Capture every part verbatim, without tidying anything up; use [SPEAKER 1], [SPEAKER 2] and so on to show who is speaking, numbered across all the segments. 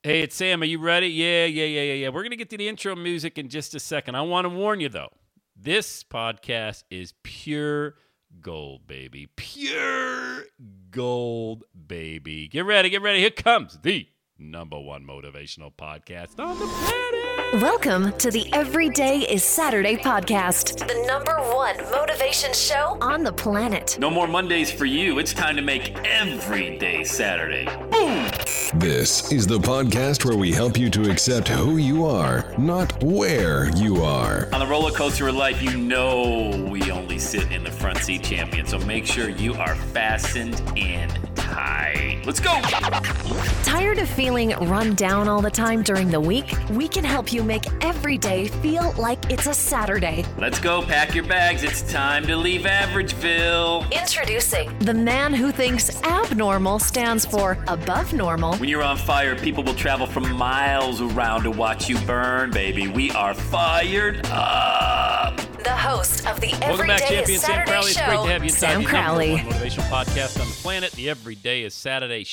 [SPEAKER 1] Hey, it's Sam. Are you ready? Yeah, yeah, yeah, yeah, yeah. We're going to get to the intro music in just a second. I want to warn you, though. This podcast is pure gold, baby. Pure gold, baby. Get ready, get ready. Here comes the number one motivational podcast on the planet.
[SPEAKER 2] Welcome to the Everyday is Saturday podcast, the number one motivation show on the planet.
[SPEAKER 1] No more Mondays for you. It's time to make every day Saturday. Boom!
[SPEAKER 3] This is the podcast where we help you to accept who you are, not where you are.
[SPEAKER 1] On the roller coaster of life, you know we only sit in the front seat, champion. So make sure you are fastened in tight. Let's go!
[SPEAKER 2] Tired of feeling run down all the time during the week? We can help you make every day feel like it's a Saturday.
[SPEAKER 1] Let's go, pack your bags. It's time to leave Averageville.
[SPEAKER 2] Introducing the man who thinks abnormal stands for above normal.
[SPEAKER 1] When you're on fire, people will travel from miles around to watch you burn, baby. We are fired up.
[SPEAKER 2] The host of the
[SPEAKER 1] Welcome back,
[SPEAKER 2] Everyday
[SPEAKER 1] champion
[SPEAKER 2] is
[SPEAKER 1] Sam
[SPEAKER 2] Saturday
[SPEAKER 1] Crowley. It's great
[SPEAKER 2] show,
[SPEAKER 1] to have you inside
[SPEAKER 2] Sam
[SPEAKER 1] the number
[SPEAKER 2] Crowley.
[SPEAKER 1] one motivational podcast on the planet, the Everyday is Saturday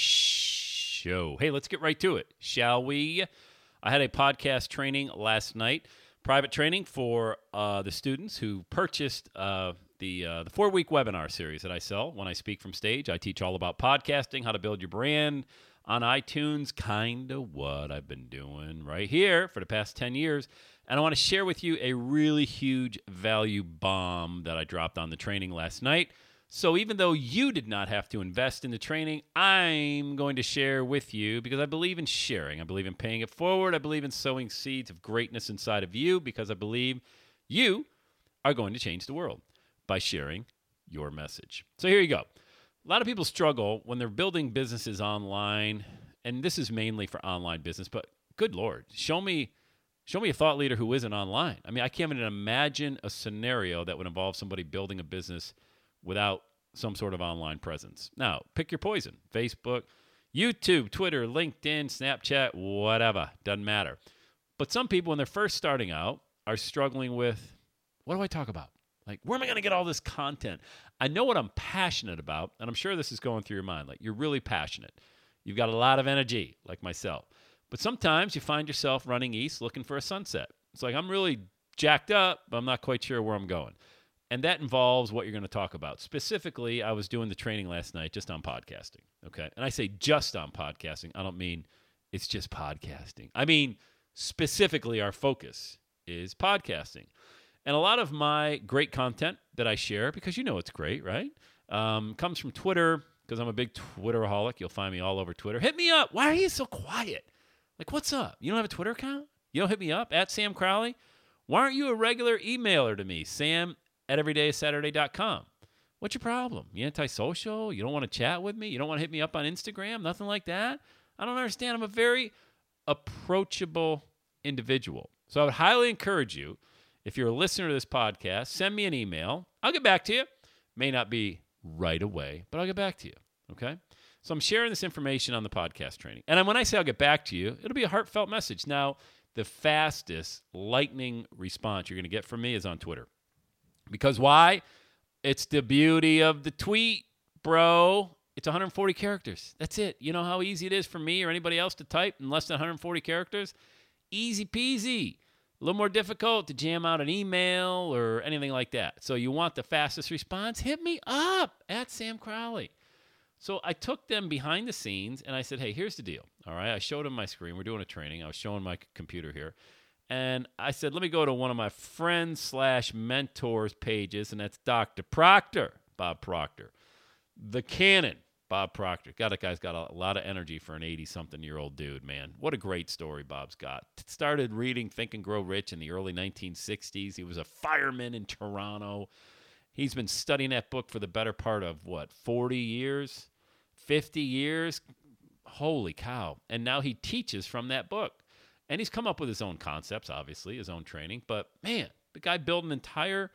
[SPEAKER 1] show. Hey, let's get right to it, shall we? I had a podcast training last night, private training for uh, the students who purchased uh, the uh, the four-week webinar series that I sell when I speak from stage. I teach all about podcasting, how to build your brand on iTunes, kind of what I've been doing right here for the past ten years. And I want to share with you a really huge value bomb that I dropped on the training last night. So even though you did not have to invest in the training, I'm going to share with you because I believe in sharing. I believe in paying it forward. I believe in sowing seeds of greatness inside of you because I believe you are going to change the world by sharing your message. So here you go. A lot of people struggle when they're building businesses online, and this is mainly for online business, but good Lord, show me show me a thought leader who isn't online. I mean, I can't even imagine a scenario that would involve somebody building a business without some sort of online presence. Now, pick your poison. Facebook, YouTube, Twitter, LinkedIn, Snapchat, whatever. Doesn't matter. But some people, when they're first starting out, are struggling with, what do I talk about? Like, where am I going to get all this content? I know what I'm passionate about, and I'm sure this is going through your mind. Like, you're really passionate. You've got a lot of energy, like myself. But sometimes you find yourself running east looking for a sunset. It's like, I'm really jacked up, but I'm not quite sure where I'm going. And that involves what you're going to talk about. Specifically, I was doing the training last night just on podcasting, okay? And I say just on podcasting. I don't mean it's just podcasting. I mean, specifically, our focus is podcasting. And a lot of my great content that I share, because you know it's great, right, um, comes from Twitter, because I'm a big Twitteraholic. You'll find me all over Twitter. Hit me up. Why are you so quiet? Like, what's up? You don't have a Twitter account? You don't hit me up, at Sam Crowley? Why aren't you a regular emailer to me, Sam at everyday saturday dot com? What's your problem? You antisocial? You don't want to chat with me? You don't want to hit me up on Instagram? Nothing like that? I don't understand. I'm a very approachable individual. So I would highly encourage you, if you're a listener to this podcast, send me an email. I'll get back to you. May not be right away, but I'll get back to you, okay? So I'm sharing this information on the podcast training. And when I say I'll get back to you, it'll be a heartfelt message. Now, the fastest lightning response you're going to get from me is on Twitter. Because why? It's the beauty of the tweet, bro. It's one hundred forty characters. That's it. You know how easy it is for me or anybody else to type in less than one hundred forty characters? Easy peasy. A little more difficult to jam out an email or anything like that. So you want the fastest response? Hit me up at Sam Crowley. So I took them behind the scenes and I said, hey, here's the deal. All right. I showed them my screen. We're doing a training. I was showing my computer here. And I said, let me go to one of my friends slash mentors pages, and that's Doctor Proctor, Bob Proctor. The Cannon, Bob Proctor. God, that guy's got a lot of energy for an eighty-something-year-old dude, man. What a great story Bob's got. Started reading Think and Grow Rich in the early nineteen sixties. He was a fireman in Toronto. He's been studying that book for the better part of, what, forty years? fifty years? Holy cow. And now he teaches from that book. And he's come up with his own concepts, obviously, his own training. But, man, the guy built an entire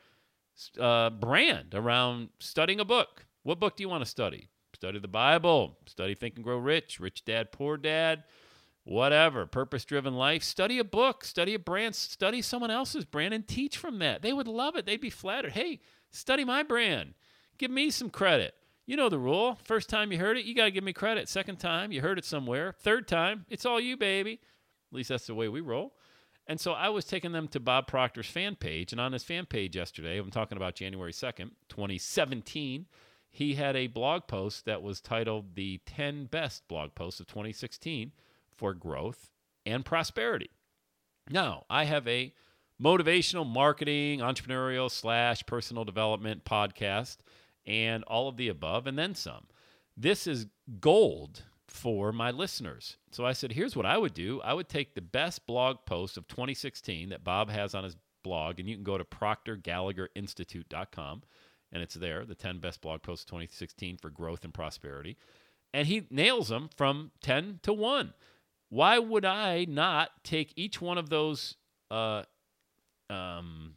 [SPEAKER 1] uh, brand around studying a book. What book do you want to study? Study the Bible. Study Think and Grow Rich. Rich Dad, Poor Dad. Whatever. Purpose-driven life. Study a book. Study a brand. Study someone else's brand and teach from that. They would love it. They'd be flattered. Hey, study my brand. Give me some credit. You know the rule. First time you heard it, you got to give me credit. Second time, you heard it somewhere. Third time, it's all you, baby. At least that's the way we roll. And so I was taking them to Bob Proctor's fan page, and on his fan page yesterday, I'm talking about January second, twenty seventeen, he had a blog post that was titled The ten Best Blog Posts of twenty sixteen for Growth and Prosperity. Now, I have a motivational marketing, entrepreneurial slash personal development podcast, and all of the above, and then some. This is gold for my listeners. So I said, here's what I would do. I would take the best blog post of twenty sixteen that Bob has on his blog, and you can go to proctor gallagher institute dot com, and it's there, the ten best blog posts of twenty sixteen for growth and prosperity. And he nails them from ten to one. Why would I not take each one of those uh, um,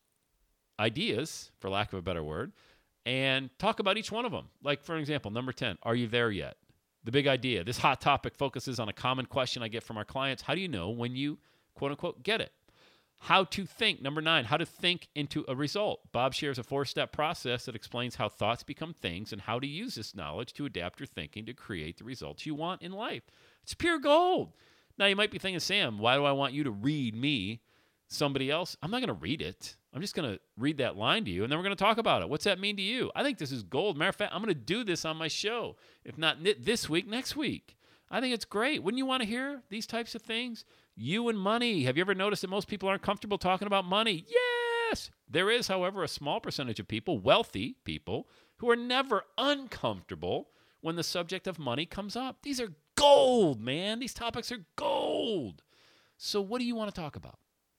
[SPEAKER 1] ideas, for lack of a better word, and talk about each one of them? Like, for example, number ten, are you there yet? The big idea. This hot topic focuses on a common question I get from our clients. How do you know when you, quote unquote, get it? How to think. Number nine, how to think into a result. Bob shares a four-step process that explains how thoughts become things and how to use this knowledge to adapt your thinking to create the results you want in life. It's pure gold. Now, you might be thinking, Sam, why do I want you to read me somebody else? I'm not going to read it. I'm just going to read that line to you, and then we're going to talk about it. What's that mean to you? I think this is gold. Matter of fact, I'm going to do this on my show. If not this week, next week. I think it's great. Wouldn't you want to hear these types of things? You and money. Have you ever noticed that most people aren't comfortable talking about money? Yes! There is, however, a small percentage of people, wealthy people, who are never uncomfortable when the subject of money comes up. These are gold, man. These topics are gold. So what do you want to talk about?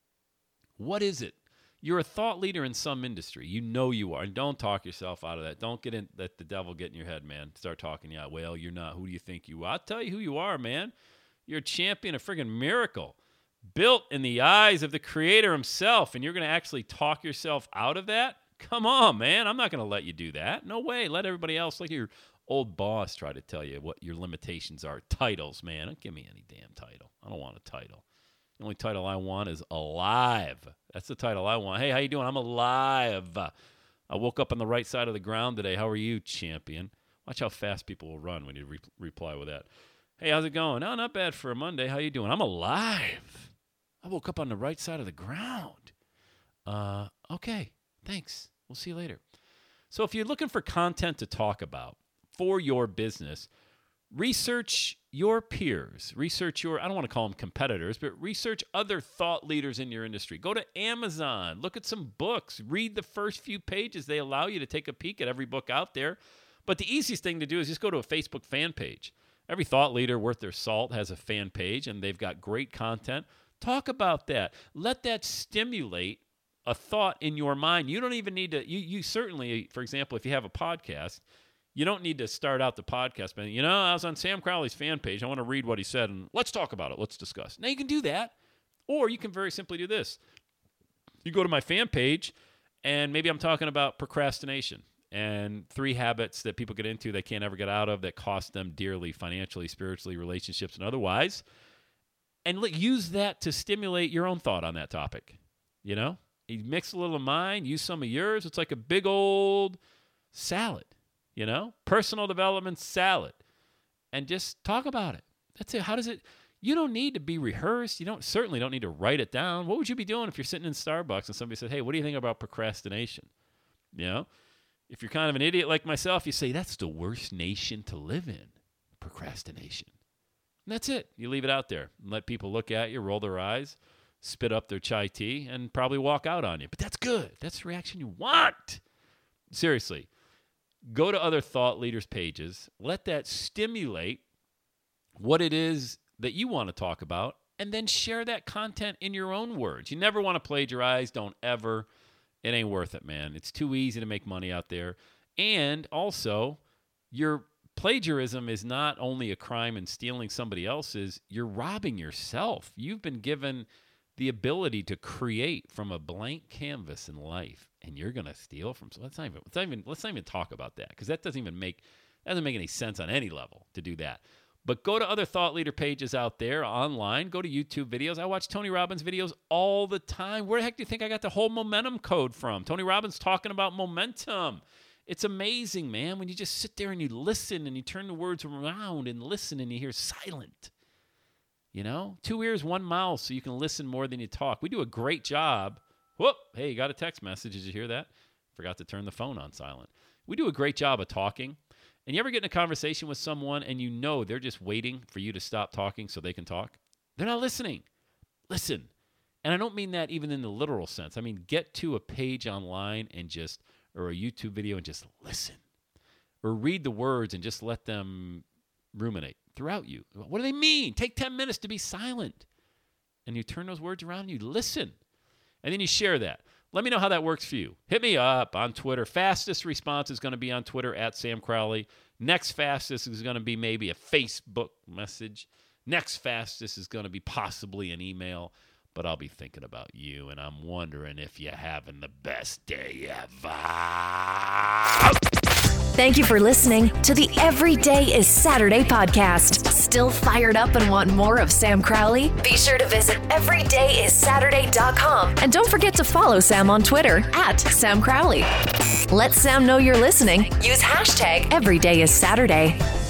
[SPEAKER 1] What is it? You're a thought leader in some industry. You know you are. And don't talk yourself out of that. Don't get in, let the devil get in your head, man. Start talking, yeah, well, you're not. Who do you think you are? I'll tell you who you are, man. You're a champion, a friggin' miracle, built in the eyes of the Creator himself, and you're going to actually talk yourself out of that? Come on, man. I'm not going to let you do that. No way. Let everybody else, like your old boss, try to tell you what your limitations are. Titles, man. Don't give me any damn title. I don't want a title. The only title I want is alive. That's the title I want. Hey, how you doing? I'm alive. I woke up on the right side of the ground today. How are you, champion? Watch how fast people will run when you re- reply with that. Hey, how's it going? No, not bad for a Monday. How you doing? I'm alive. I woke up on the right side of the ground. Uh, okay, thanks. We'll see you later. So if you're looking for content to talk about for your business, research your peers. Research your, I don't want to call them competitors, but research other thought leaders in your industry. Go to Amazon. Look at some books. Read the first few pages. They allow you to take a peek at every book out there. But the easiest thing to do is just go to a Facebook fan page. Every thought leader worth their salt has a fan page, and they've got great content. Talk about that. Let that stimulate a thought in your mind. You don't even need to, you, you certainly, for example, if you have a podcast, you don't need to start out the podcast, man. You know, I was on Sam Crowley's fan page. I want to read what he said, and let's talk about it. Let's discuss. Now, you can do that, or you can very simply do this. You go to my fan page, and maybe I'm talking about procrastination and three habits that people get into they can't ever get out of that cost them dearly financially, spiritually, relationships, and otherwise. And let, use that to stimulate your own thought on that topic. You know? You mix a little of mine, use some of yours. It's like a big old salad. You know, personal development salad, and just talk about it. That's it. How does it, you don't need to be rehearsed. You don't, certainly don't need to write it down. What would you be doing if you're sitting in Starbucks and somebody said, hey, what do you think about procrastination? You know, if you're kind of an idiot like myself, you say, that's the worst nation to live in, procrastination. And that's it. You leave it out there and let people look at you, roll their eyes, spit up their chai tea, and probably walk out on you. But that's good. That's the reaction you want. Seriously. Go to other thought leaders' pages. Let that stimulate what it is that you want to talk about, and then share that content in your own words. You never want to plagiarize. Don't ever. It ain't worth it, man. It's too easy to make money out there. And also, your plagiarism is not only a crime in stealing somebody else's, you're robbing yourself. You've been given the ability to create from a blank canvas in life, and you're going to steal from, so let's not even, let's not even, let's not even talk about that, because that doesn't even make, that doesn't make any sense on any level to do that. But go to other thought leader pages out there online. Go to YouTube videos. I watch Tony Robbins videos all the time. Where the heck do you think I got the whole momentum code from? Tony Robbins talking about momentum. It's amazing, man, when you just sit there and you listen and you turn the words around and listen and you hear silent. You know, two ears, one mouth, so you can listen more than you talk. We do a great job. Whoop, hey, you got a text message. Did you hear that? Forgot to turn the phone on silent. We do a great job of talking. And you ever get in a conversation with someone and you know they're just waiting for you to stop talking so they can talk? They're not listening. Listen. And I don't mean that even in the literal sense. I mean, get to a page online and just, or a YouTube video and just listen. Or read the words and just let them ruminate throughout you. What do they mean? Take ten minutes to be silent. And you turn those words around and you listen. And then you share that. Let me know how that works for you. Hit me up on Twitter. Fastest response is going to be on Twitter at Sam Crowley. Next fastest is going to be maybe a Facebook message. Next fastest is going to be possibly an email. But I'll be thinking about you, and I'm wondering if you're having the best day ever.
[SPEAKER 2] Thank you for listening to the Every Day is Saturday podcast. Still fired up and want more of Sam Crowley? Be sure to visit every day is saturday dot com. And don't forget to follow Sam on Twitter at Sam Crowley. Let Sam know you're listening. Use hashtag Every Day is Saturday.